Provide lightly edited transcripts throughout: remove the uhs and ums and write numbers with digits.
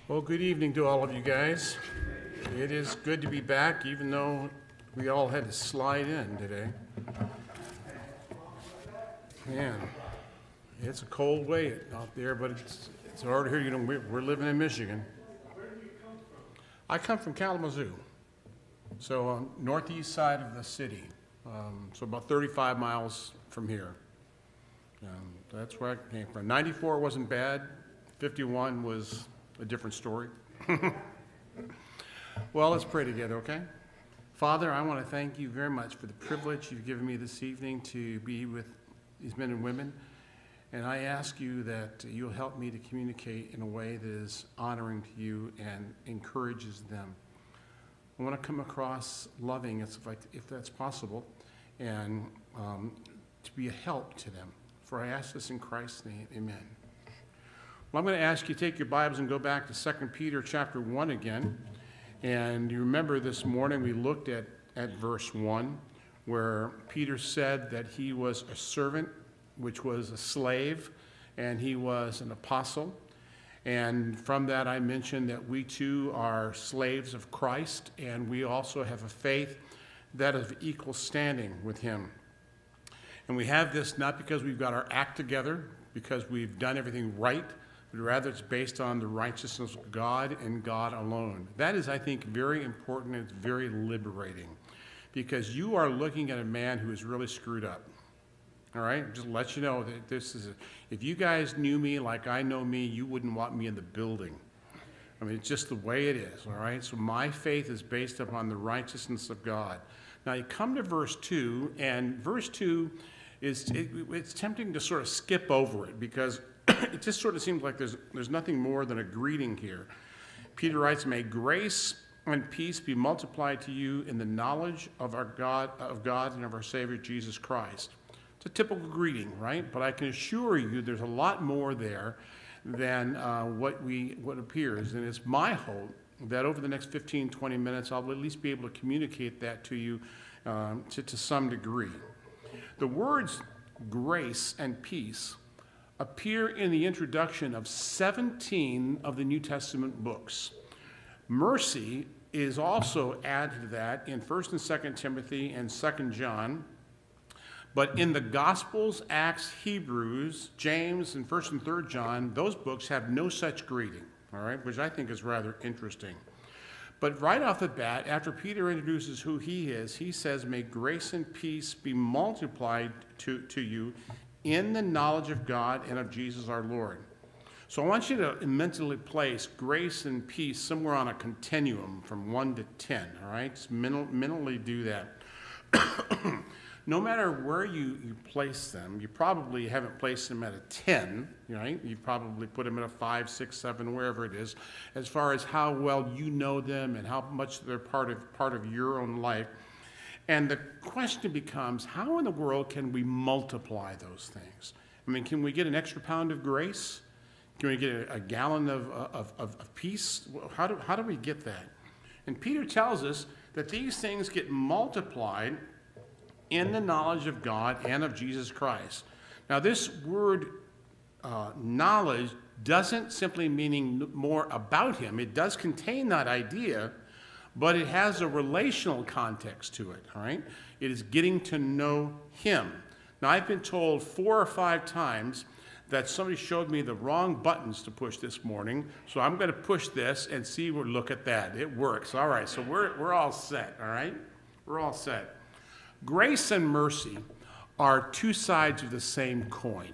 Well, good evening to all of you guys. It is good to be back, even though we all had to slide in today. Man, it's a cold way out there, but it's hard here. You know, we're living in Michigan. I come from Kalamazoo, so on northeast side of the city, so about 35 miles from here. That's where I came from. 94 wasn't bad. 51 was a different story. Well, let's pray together, okay? Father, I want to thank you very much for the privilege you've given me this evening to be with these men and women. And I ask you that you'll help me to communicate in a way that is honoring to you and encourages them. I want to come across loving, if that's possible, and to be a help to them. For I ask this in Christ's name, amen. Well, I'm going to ask you to take your Bibles and go back to 2 Peter chapter 1 again. And you remember this morning we looked at verse 1, where Peter said that he was a servant, which was a slave, and he was an apostle. And from that I mentioned that we too are slaves of Christ, and we also have a faith that is of equal standing with him. And we have this not because we've got our act together, because we've done everything right, but rather it's based on the righteousness of God and God alone. That is, I think, very important and it's very liberating, because you are looking at a man who is really screwed up. All right? Just to let you know that if you guys knew me like I know me, you wouldn't want me in the building. I mean, it's just the way it is, all right? So my faith is based upon the righteousness of God. Now, you come to verse 2, and verse 2 it's tempting to sort of skip over it, because it just sort of seems like there's nothing more than a greeting here. Peter writes, "May grace and peace be multiplied to you in the knowledge of God and of our Savior Jesus Christ." It's a typical greeting, right? But I can assure you there's a lot more there than what appears. And it's my hope that over the next 15, 20 minutes, I'll at least be able to communicate that to you to some degree. The words grace and peace appear in the introduction of 17 of the New Testament books. Mercy is also added to that in 1st and 2nd Timothy and 2nd John. But in the Gospels, Acts, Hebrews, James, and 1st and 3rd John, those books have no such greeting, all right, which I think is rather interesting. But right off the bat, after Peter introduces who he is, he says, "May grace and peace be multiplied to you in the knowledge of God and of Jesus our Lord." So I want you to mentally place grace and peace somewhere on a continuum from 1 to 10, all right? Just mentally do that. No matter where you place them, you probably haven't placed them at a 10, right? You probably put them at a 5, 6, 7, wherever it is, as far as how well you know them and how much they're part of your own life. And the question becomes, how in the world can we multiply those things? I mean, can we get an extra pound of grace? Can we get a gallon of peace? How do we get that? And Peter tells us that these things get multiplied in the knowledge of God and of Jesus Christ. Now, this word knowledge doesn't simply mean more about him. It does contain that idea, but it has a relational context to it, all right? It is getting to know him. Now, I've been told 4 or 5 times that somebody showed me the wrong buttons to push this morning, so I'm going to push this and see, look at that. It works. All right, so we're all set, all right? We're all set. Grace and mercy are two sides of the same coin.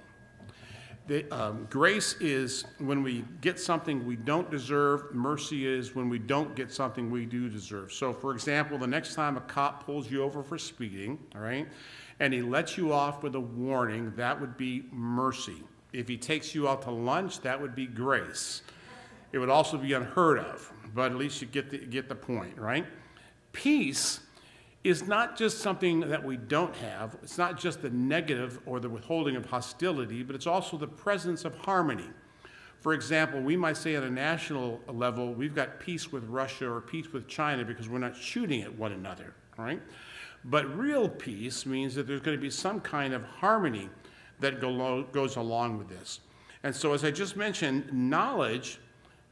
Grace is when we get something we don't deserve. Mercy is when we don't get something we do deserve. So, for example, the next time a cop pulls you over for speeding, all right, and he lets you off with a warning, that would be mercy. If he takes you out to lunch, that would be grace. It would also be unheard of, but at least you get the point, right? Peace is not just something that we don't have. It's not just the negative or the withholding of hostility, but it's also the presence of harmony. For example, we might say at a national level, we've got peace with Russia or peace with China because we're not shooting at one another, all right? But real peace means that there's going to be some kind of harmony that goes along with this. And so, as I just mentioned, knowledge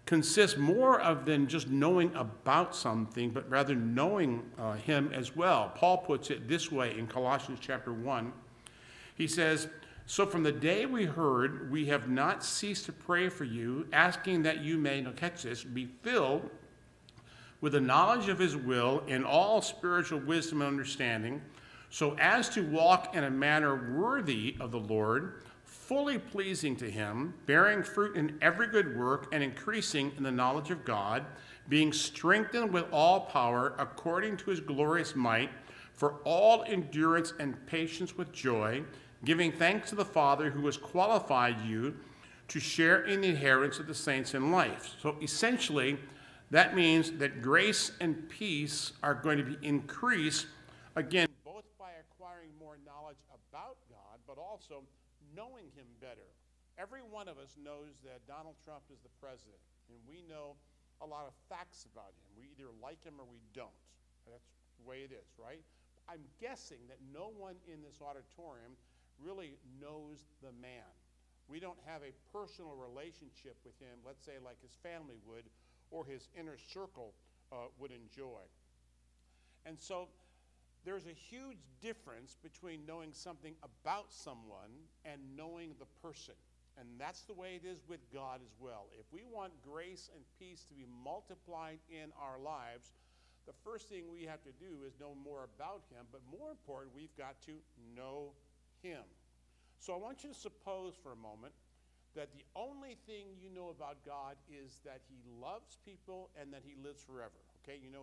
consists more of than just knowing about something, but rather knowing him as well. Paul puts it this way in Colossians chapter 1. He says, "So from the day we heard, we have not ceased to pray for you, asking that you may," now catch this, "be filled with the knowledge of his will in all spiritual wisdom and understanding, so as to walk in a manner worthy of the Lord, fully pleasing to him, bearing fruit in every good work and increasing in the knowledge of God, being strengthened with all power according to his glorious might, for all endurance and patience with joy, giving thanks to the Father who has qualified you to share in the inheritance of the saints in life." So essentially, that means that grace and peace are going to be increased, again, both by acquiring more knowledge about God, but also knowing him better. Every one of us knows that Donald Trump is the president, and we know a lot of facts about him. We either like him or we don't. That's the way it is, right? I'm guessing that no one in this auditorium really knows the man. We don't have a personal relationship with him, let's say like his family would, or his inner circle would enjoy. And so there's a huge difference between knowing something about someone and knowing the person. And that's the way it is with God as well. If we want grace and peace to be multiplied in our lives, the first thing we have to do is know more about him, but more important, we've got to know him. So I want you to suppose for a moment that the only thing you know about God is that he loves people and that he lives forever. Okay, he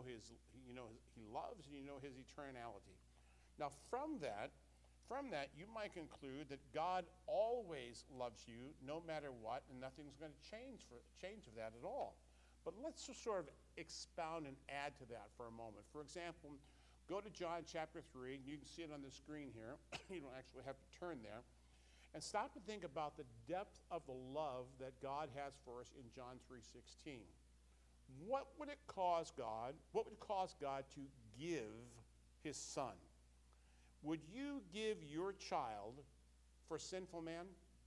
loves and you know his eternality. Now from that, you might conclude that God always loves you no matter what, and nothing's going to change of that at all. But let's just sort of expound and add to that for a moment. For example, go to John chapter 3, and you can see it on the screen here. You don't actually have to turn there. And stop and think about the depth of the love that God has for us in John 3:16. What would cause God to give his son? Would you give your child for sinful man?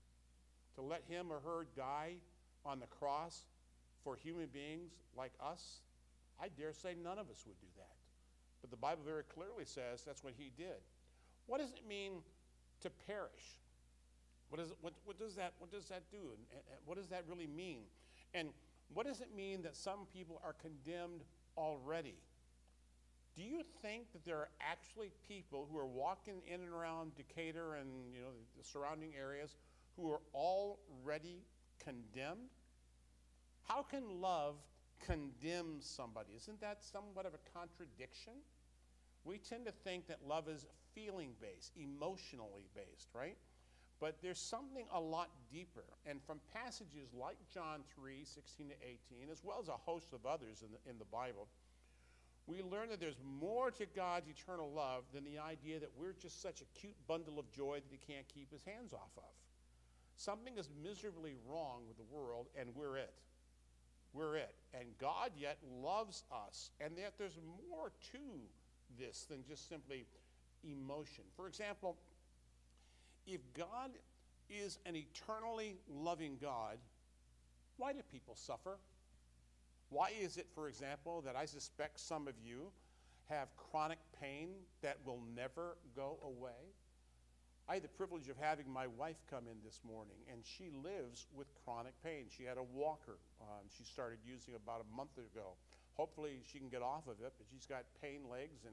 To let him or her die on the cross for human beings like us? I dare say none of us would do that. But the Bible very clearly says that's what he did. What does it mean to perish? What does that do? And what does that really mean? And what does it mean that some people are condemned already? Do you think that there are actually people who are walking in and around Decatur and the surrounding areas who are already condemned? How can love condemn somebody? Isn't that somewhat of a contradiction? We tend to think that love is feeling-based, emotionally based, right? But there's something a lot deeper. And from passages like John 3:16 to 18, as well as a host of others in the Bible, we learn that there's more to God's eternal love than the idea that we're just such a cute bundle of joy that he can't keep his hands off of. Something is miserably wrong with the world, and we're it. We're it. And God yet loves us. And yet there's more to this than just simply emotion. For example, if God is an eternally loving God, why do people suffer? Why is it, for example, that I suspect some of you have chronic pain that will never go away? I had the privilege of having my wife come in this morning, and she lives with chronic pain. She had a walker she started using about a month ago. Hopefully she can get off of it, but she's got pain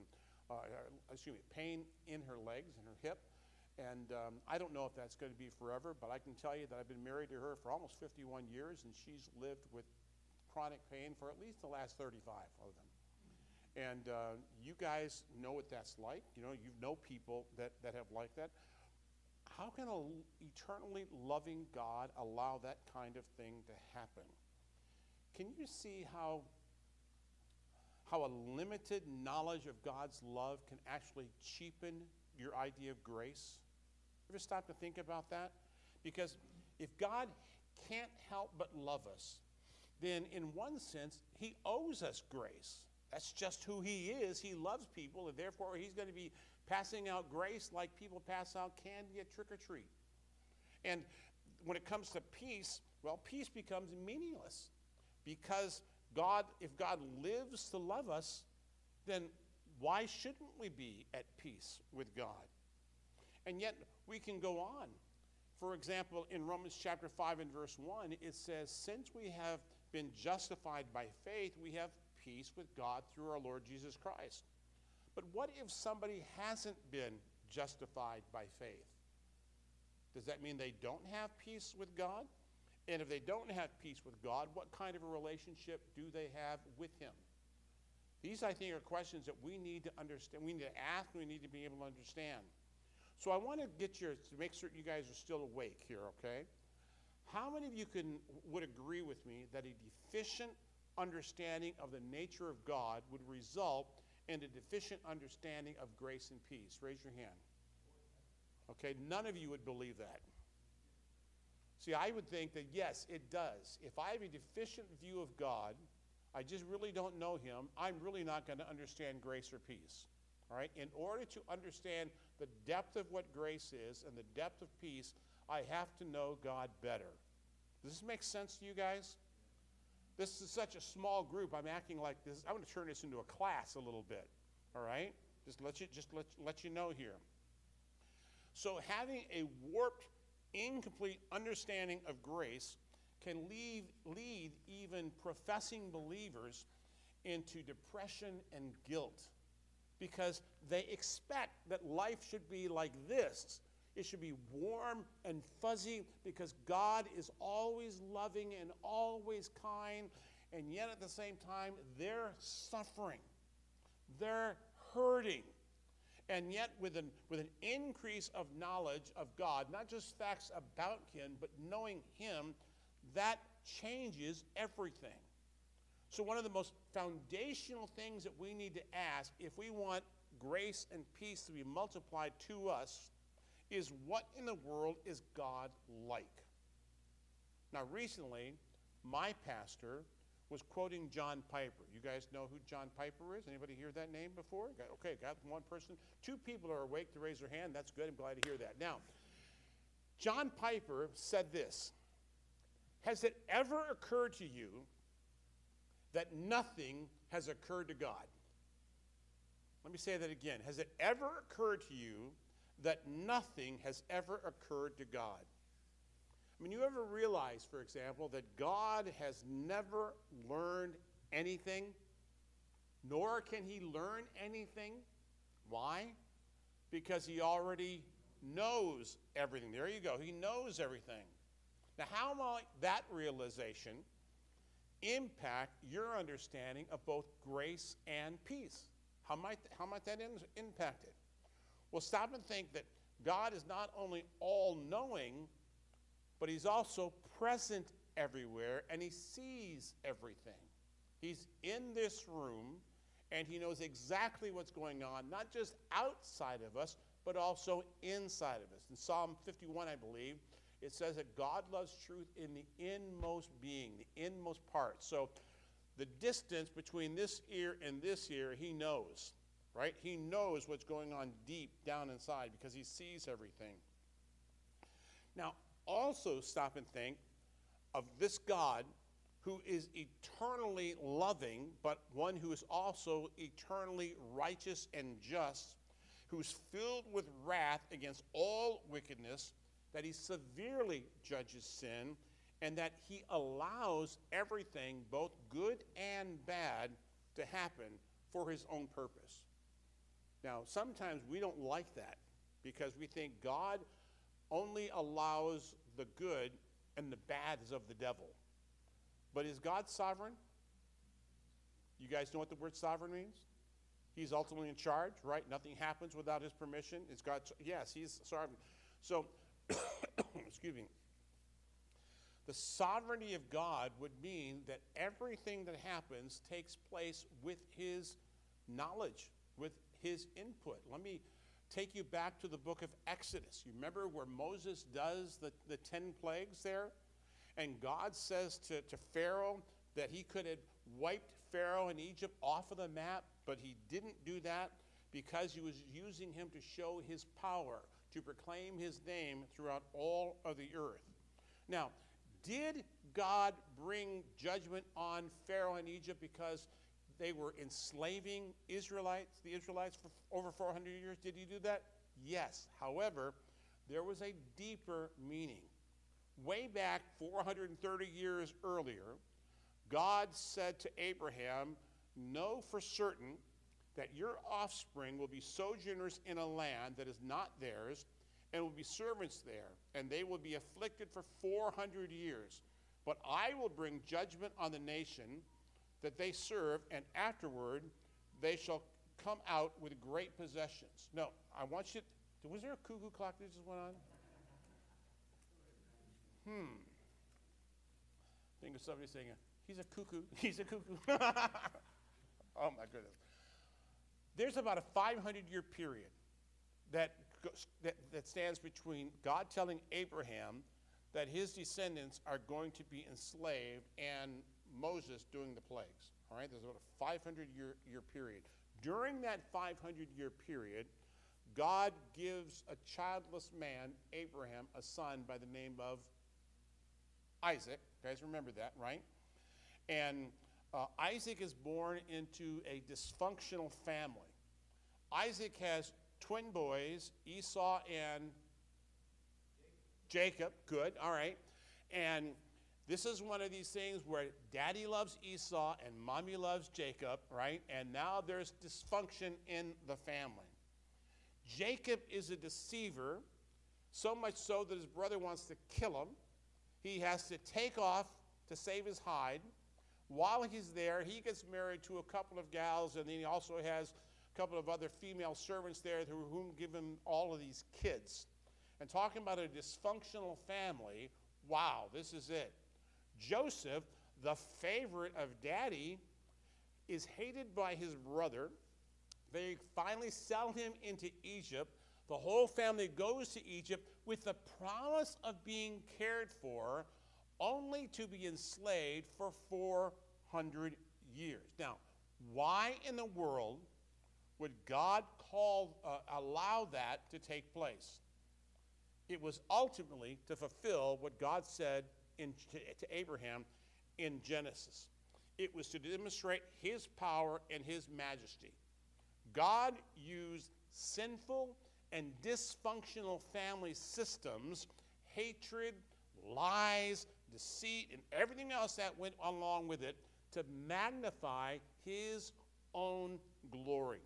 in her legs and her hip. And I don't know if that's going to be forever, but I can tell you that I've been married to her for almost 51 years, and she's lived with chronic pain for at least the last 35 of them. And you guys know what that's like. You know people that have like that. How can an eternally loving God allow that kind of thing to happen? Can you see how a limited knowledge of God's love can actually cheapen your idea of grace? Ever stop to think about that? Because if God can't help but love us, then in one sense, he owes us grace. That's just who he is. He loves people, and therefore he's going to be passing out grace like people pass out candy at trick-or-treat. And when it comes to peace, well, peace becomes meaningless Because God, if God lives to love us, then why shouldn't we be at peace with God? And yet we can go on. For example, in Romans chapter 5 and verse 1, it says, since we have been justified by faith, we have peace with God through our Lord Jesus Christ. But what if somebody hasn't been justified by faith? Does that mean they don't have peace with God? And if they don't have peace with God, what kind of a relationship do they have with him? These, I think, are questions that we need to understand. We need to ask, and we need to be able to understand. So I want to to make sure you guys are still awake here, okay? How many of you would agree with me that a deficient understanding of the nature of God would result in a deficient understanding of grace and peace? Raise your hand. Okay, none of you would believe that. See, I would think that, yes, it does. If I have a deficient view of God, I just really don't know him, I'm really not going to understand grace or peace. All right? In order to understand the depth of what grace is and the depth of peace, I have to know God better. Does this make sense to you guys? This is such a small group. I'm acting like this. I'm going to turn this into a class a little bit. All right? Just let you know here. So having a warped, incomplete understanding of grace can lead even professing believers into depression and guilt, because they expect that life should be like this. It should be warm and fuzzy because God is always loving and always kind, and yet at the same time they're suffering, they're hurting. And yet with an increase of knowledge of God, not just facts about him, but knowing him, that changes everything. So one of the most foundational things that we need to ask if we want grace and peace to be multiplied to us is, what in the world is God like? Now recently, my pastor was quoting John Piper. You guys know who John Piper is? Anybody hear that name before? Okay, got one person. 2 people are awake to raise their hand. That's good. I'm glad to hear that. Now, John Piper said this: has it ever occurred to you that nothing has occurred to God? Let me say that again. Has it ever occurred to you that nothing has ever occurred to God? I mean, you ever realize, for example, that God has never learned anything, nor can he learn anything? Why? Because he already knows everything. There you go. He knows everything. Now, how might that realization impact your understanding of both grace and peace? How might that impact it? Well, stop and think that God is not only all-knowing, but he's also present everywhere, and he sees everything. He's in this room, and he knows exactly what's going on, not just outside of us, but also inside of us. In Psalm 51, I believe, it says that God loves truth in the inmost being, the inmost part. So the distance between this ear and this ear, he knows, right? He knows what's going on deep down inside because he sees everything. Now, also stop and think of this God who is eternally loving, but one who is also eternally righteous and just, who's filled with wrath against all wickedness, that he severely judges sin, and that he allows everything, both good and bad, to happen for his own purpose. Now, sometimes we don't like that because we think God only allows the good and the bad is of the devil. But is God sovereign? You guys know what the word sovereign means? He's ultimately in charge, right? Nothing happens without his permission. Is God? Yes, he's sovereign. So, excuse me. The sovereignty of God would mean that everything that happens takes place with his knowledge, with his input. Let me take you back to the book of Exodus. You remember where Moses does the 10 plagues there? And God says to Pharaoh that he could have wiped Pharaoh and Egypt off of the map, but he didn't do that because he was using him to show his power, to proclaim his name throughout all of the earth. Now, Did God bring judgment on Pharaoh and Egypt because they were enslaving the Israelites for over 400 years? Did he do that? Yes. However, there was a deeper meaning. Way back 430 years earlier, God said to Abraham, know for certain that your offspring will be sojourners in a land that is not theirs, and will be servants there, and they will be afflicted for 400 years. But I will bring judgment on the nation that they serve, and afterward they shall come out with great possessions. No, I want you to, was there a cuckoo clock that just went on? I think of somebody saying, he's a cuckoo, he's a cuckoo. Oh my goodness. There's about a 500-year period that stands between God telling Abraham that his descendants are going to be enslaved and Moses doing the plagues. All right, there's about a 500-year period. During that 500-year period, God gives a childless man, Abraham, a son by the name of Isaac. You guys remember that, right? And Isaac is born into a dysfunctional family. Isaac has twin boys, Esau and Jacob. Good, all right. And this is one of these things where daddy loves Esau and mommy loves Jacob, right? And now there's dysfunction in the family. Jacob is a deceiver, so much so that his brother wants to kill him. He has to take off to save his hide. While he's there, he gets married to a couple of gals, and then he also has a couple of other female servants there whom give him all of these kids. And talking about a dysfunctional family, wow, this is it. Joseph, the favorite of daddy, is hated by his brother. They finally sell him into Egypt. The whole family goes to Egypt with the promise of being cared for, only to be enslaved for 400 years. Now, why in the world would God allow that to take place? It was ultimately to fulfill what God said to Abraham in Genesis. It was to demonstrate his power and his majesty. God used sinful and dysfunctional family systems, hatred, lies, deceit, and everything else that went along with it to magnify his own glory.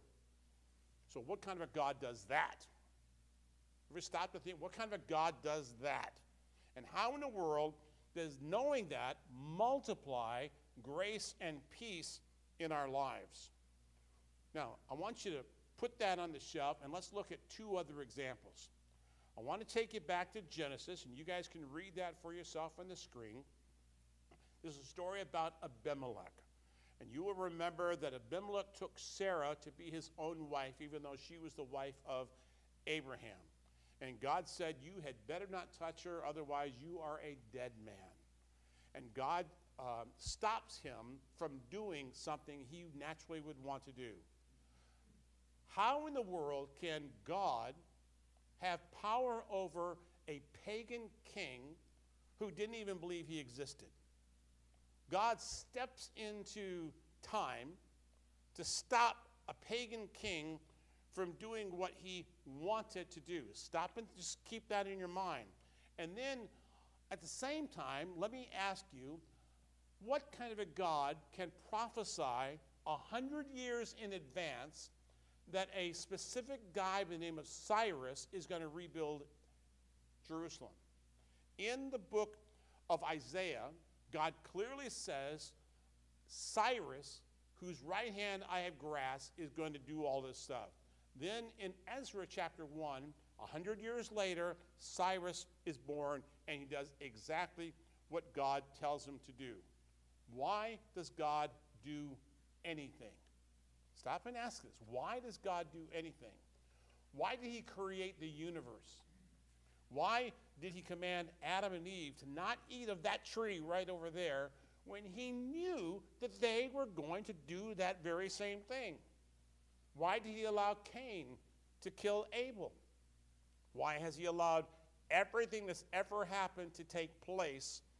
So what kind of a God does that? Ever stop to think, what kind of a God does that? And how in the world does knowing that multiply grace and peace in our lives? Now, I want you to put that on the shelf, and let's look at two other examples. I want to take you back to Genesis, and you guys can read that for yourself on the screen. This is a story about Abimelech. And you will remember that Abimelech took Sarah to be his own wife, even though she was the wife of Abraham. And God said, you had better not touch her, otherwise you are a dead man. And God stops him from doing something he naturally would want to do. How in the world can God have power over a pagan king who didn't even believe he existed? God steps into time to stop a pagan king from doing what he wanted to do. Stop and just keep that in your mind. And then at the same time, let me ask you, what kind of a God can prophesy 100 years in advance that a specific guy by the name of Cyrus is going to rebuild Jerusalem? In the book of Isaiah, God clearly says, Cyrus, whose right hand I have grasped, is going to do all this stuff. Then in Ezra chapter 1, 100 years later, Cyrus is born, and he does exactly what God tells him to do. Why does God do anything? Stop and ask this. Why does God do anything? Why did he create the universe? Why did he command Adam and Eve to not eat of that tree right over there when he knew that they were going to do that very same thing? Why did he allow Cain to kill Abel? Why has he allowed everything that's ever happened to take place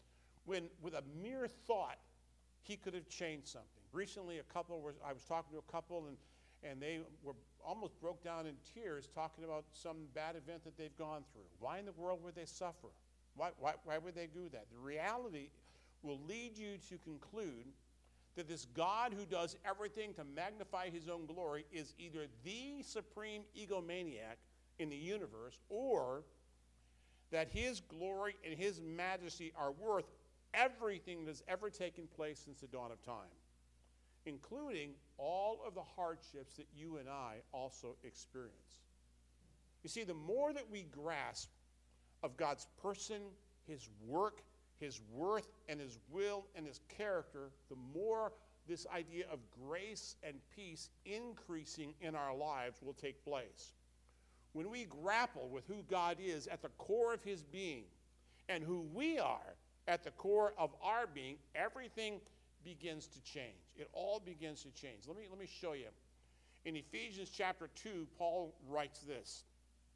when with a mere thought, he could have changed something. Recently, I was talking to a couple, and they were almost broke down in tears talking about some bad event that they've gone through. Why in the world would they suffer? Why would they do that? The reality will lead you to conclude that this God who does everything to magnify his own glory is either the supreme egomaniac in the universe, or that his glory and his majesty are worth everything that has ever taken place since the dawn of time, including all of the hardships that you and I also experience. You see, the more that we grasp of God's person, his work, his worth, and his will, and his character, the more this idea of grace and peace increasing in our lives will take place. When we grapple with who God is at the core of his being and who we are at the core of our being, everything begins to change. It all begins to change. Let me show you. In Ephesians chapter 2, Paul writes this.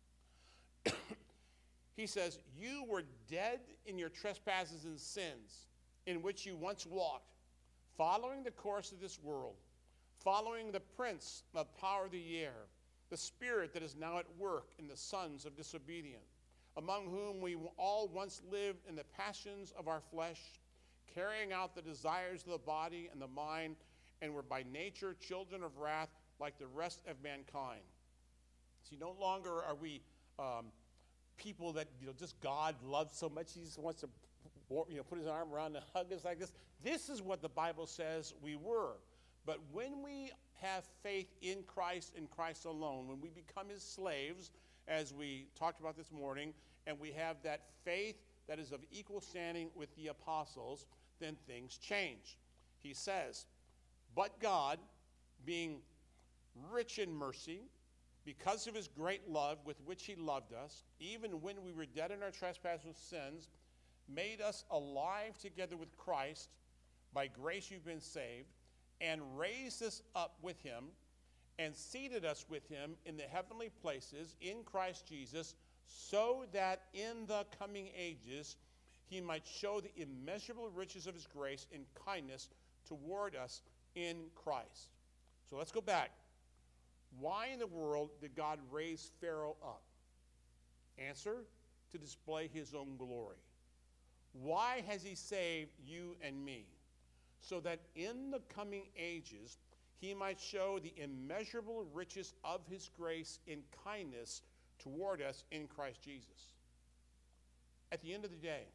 He says, "You were dead in your trespasses and sins, in which you once walked, following the course of this world, following the prince of the power of the air, the spirit that is now at work in the sons of disobedience, among whom we all once lived in the passions of our flesh, carrying out the desires of the body and the mind, and were by nature children of wrath like the rest of mankind." See, no longer are we people that just God loves so much he just wants to put his arm around and hug us like this. This is what the Bible says we were. But when we have faith in Christ and Christ alone, when we become his slaves, as we talked about this morning, and we have that faith that is of equal standing with the apostles, then things change. He says, "But God, being rich in mercy, because of his great love with which he loved us, even when we were dead in our trespasses and sins, made us alive together with Christ. By grace you've been saved, and raised us up with him, and seated us with him in the heavenly places in Christ Jesus, so that in the coming ages he might show the immeasurable riches of his grace and kindness toward us in Christ." So let's go back. Why in the world did God raise Pharaoh up? Answer, to display his own glory. Why has he saved you and me? So that in the coming ages he might show the immeasurable riches of his grace and kindness toward us in Christ Jesus. At the end of the day,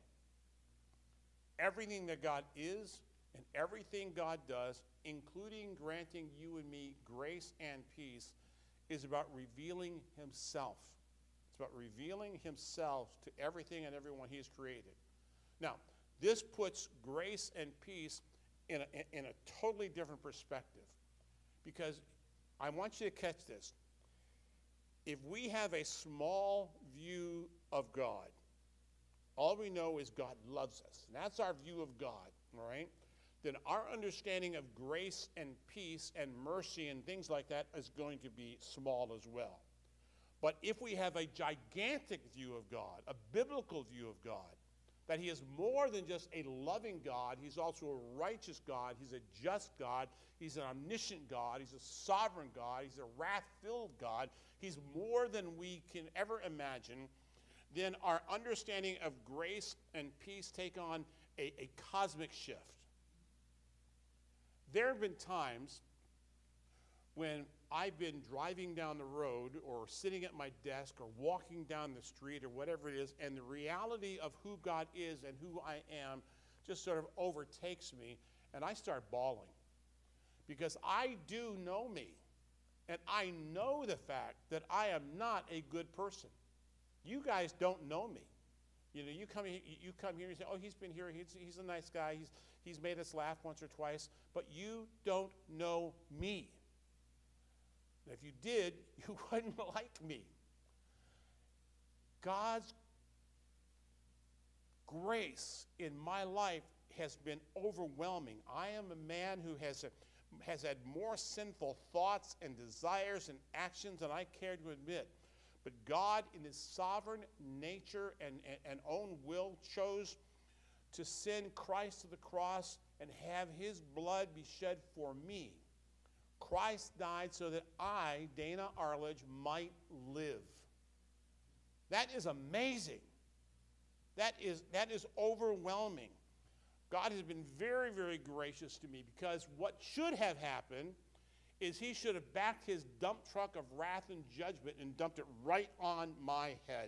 everything that God is and everything God does, including granting you and me grace and peace, is about revealing himself. It's about revealing himself to everything and everyone he has created. Now, this puts grace and peace in a totally different perspective, because I want you to catch this. If we have a small view of God, all we know is God loves us, and that's our view of God, all right? Then our understanding of grace and peace and mercy and things like that is going to be small as well. But if we have a gigantic view of God, a biblical view of God, that he is more than just a loving God, he's also a righteous God, he's a just God, he's an omniscient God, he's a sovereign God, he's a wrath-filled God, he's more than we can ever imagine, then our understanding of grace and peace take on a cosmic shift. There have been times when I've been driving down the road or sitting at my desk or walking down the street or whatever it is, and the reality of who God is and who I am just sort of overtakes me, and I start bawling. Because I do know me, and I know the fact that I am not a good person. You guys don't know me. You come here and say, "Oh, he's been here. He's a nice guy. He's made us laugh once or twice." But you don't know me. And if you did, you wouldn't like me. God's grace in my life has been overwhelming. I am a man who has had more sinful thoughts and desires and actions than I care to admit. But God, in his sovereign nature and own will, chose to send Christ to the cross and have his blood be shed for me. Christ died so that I, Dana Arledge, might live. That is amazing. That is overwhelming. God has been very, very gracious to me, because what should have happened is he should have backed his dump truck of wrath and judgment and dumped it right on my head.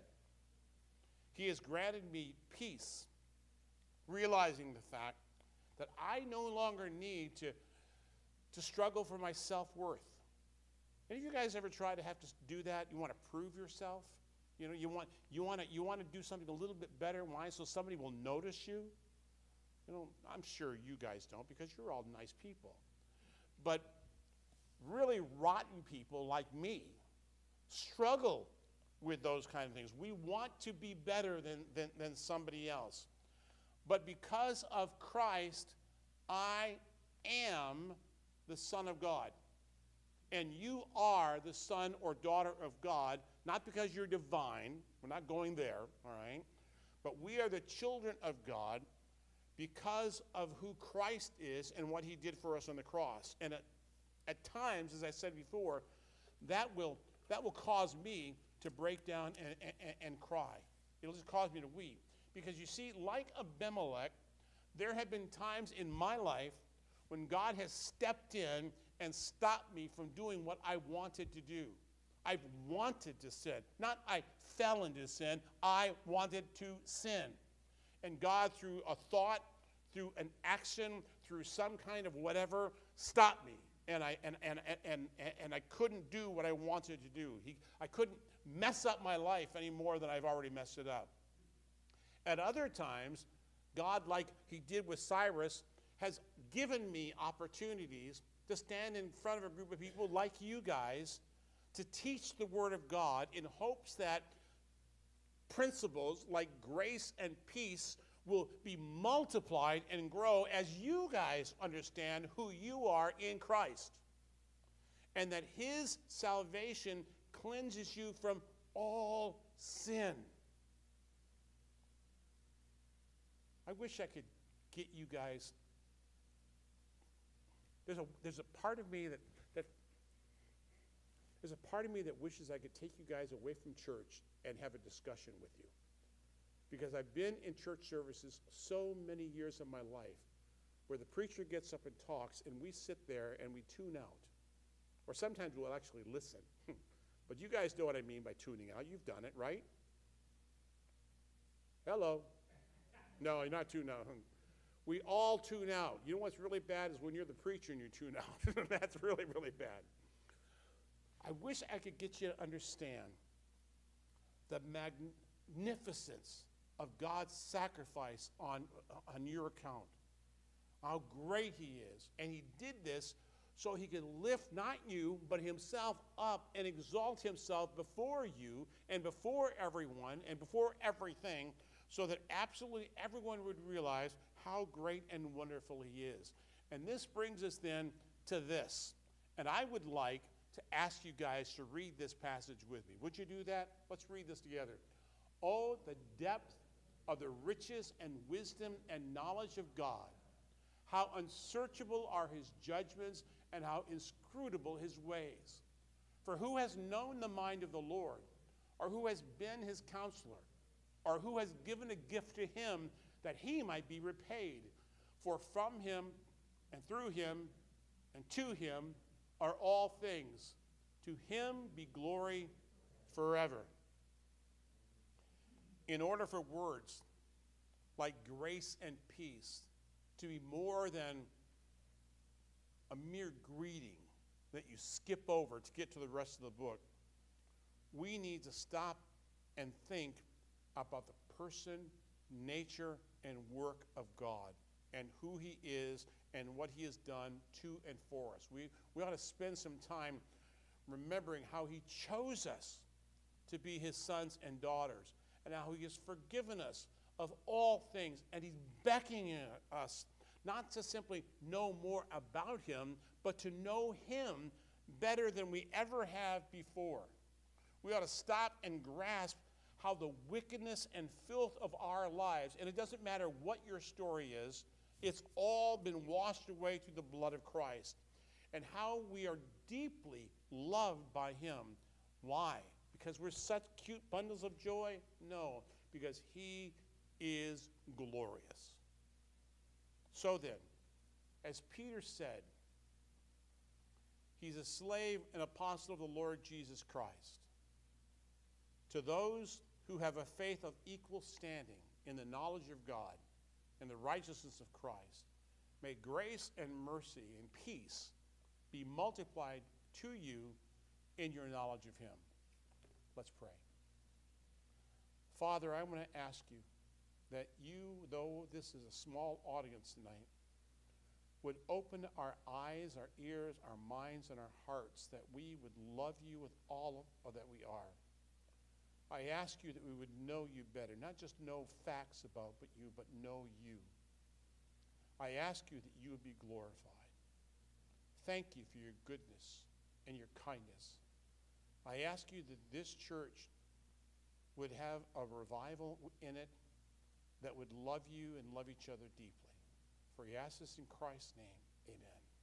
He has granted me peace, realizing the fact that I no longer need to struggle for my self-worth. Any of you guys ever try to have to do that? You want to prove yourself? You know, you want to do something a little bit better. Why? So somebody will notice you. You know, I'm sure you guys don't, because you're all nice people. But really rotten people like me struggle with those kind of things. We want to be better than somebody else. But because of Christ, I am the Son of God. And you are the son or daughter of God, not because you're divine. We're not going there, all right? But we are the children of God because of who Christ is and what he did for us on the cross. And at times, as I said before, that will cause me to break down and cry. It'll just cause me to weep. Because you see, like Abimelech, there have been times in my life when God has stepped in and stopped me from doing what I wanted to do. I wanted to sin. Not I fell into sin. I wanted to sin. And God, through a thought, through an action, through some kind of whatever, stopped me. And I couldn't do what I wanted to do. I couldn't mess up my life any more than I've already messed it up. At other times, God, like he did with Cyrus, has given me opportunities to stand in front of a group of people like you guys to teach the Word of God in hopes that principles like grace and peace will be multiplied and grow as you guys understand who you are in Christ. And that his salvation cleanses you from all sin. I wish I could get you guys. There's a part of me that there's a part of me that wishes I could take you guys away from church and have a discussion with you. Because I've been in church services so many years of my life where the preacher gets up and talks and we sit there and we tune out. Or sometimes we'll actually listen. But you guys know what I mean by tuning out. You've done it, right? Hello. No, you're not tuning out. We all tune out. You know what's really bad is when you're the preacher and you tune out. That's really, really bad. I wish I could get you to understand the magnificence of God's sacrifice on your account. How great he is. And he did this so he could lift not you, but himself up and exalt himself before you and before everyone and before everything, so that absolutely everyone would realize how great and wonderful he is. And this brings us then to this. And I would like to ask you guys to read this passage with me. Would you do that? Let's read this together. Oh, the depth of the riches and wisdom and knowledge of God. How unsearchable are his judgments and how inscrutable his ways. For who has known the mind of the Lord? Or who has been his counselor? Or who has given a gift to him that he might be repaid? For from him and through him and to him are all things. To him be glory forever. In order for words like grace and peace to be more than a mere greeting that you skip over to get to the rest of the book, we need to stop and think about the person, nature, and work of God and who he is and what he has done to and for us. We ought to spend some time remembering how he chose us to be his sons and daughters and how he has forgiven us of all things, and he's beckoning us not to simply know more about him, but to know him better than we ever have before. We ought to stop and grasp how the wickedness and filth of our lives, and it doesn't matter what your story is, it's all been washed away through the blood of Christ, and how we are deeply loved by him. Why? Because we're such cute bundles of joy? No, because he is glorious. So then, as Peter said, he's a slave and apostle of the Lord Jesus Christ. To those who have a faith of equal standing in the knowledge of God and the righteousness of Christ, may grace and mercy and peace be multiplied to you in your knowledge of him. Let's pray. Father, I want to ask you that you, though this is a small audience tonight, would open our eyes, our ears, our minds, and our hearts, that we would love you with all of that we are. I ask you that we would know you better, not just know facts about you, but know you. I ask you that you would be glorified. Thank you for your goodness and your kindness. I ask you that this church would have a revival in it that would love you and love each other deeply. For we ask this in Christ's name, amen.